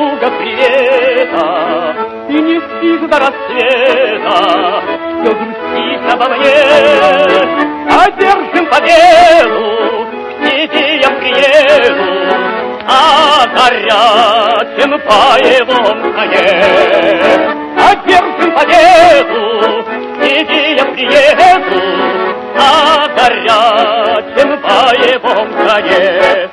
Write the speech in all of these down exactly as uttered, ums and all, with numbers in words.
круга света, и не спишь до рассвета, все грустишь обо мне. Одержим победу, к тебе я приеду, а горячим боевом коне. Одержим победу, к тебе я приеду, а горячим боевом коне.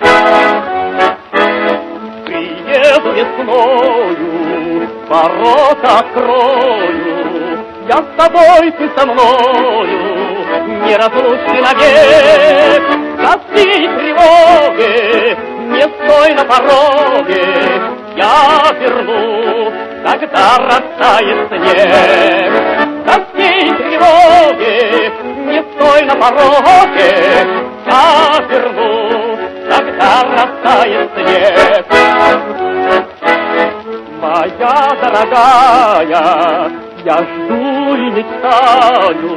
Приеду весною, ворота открою, я с тобой, ты со мною, неразлучны навек. Тоски и тревоги, не стой на пороге, я верну, когда растает снег. Тоски и тревоги, не стой на пороге, я верну, когда растает снег. Моя дорогая, я жду и мечтаю,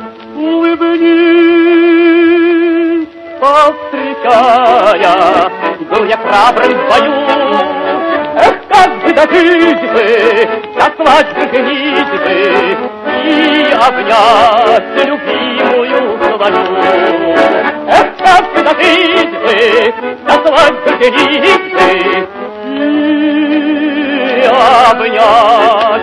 улыбнись, повстречая, был я храбрым в бою. Эх, как бы дожить бы, до свадьбы женить бы и обнять любимую свою. Эх, как бы дожить бы, до свадьбы женить бы и обнять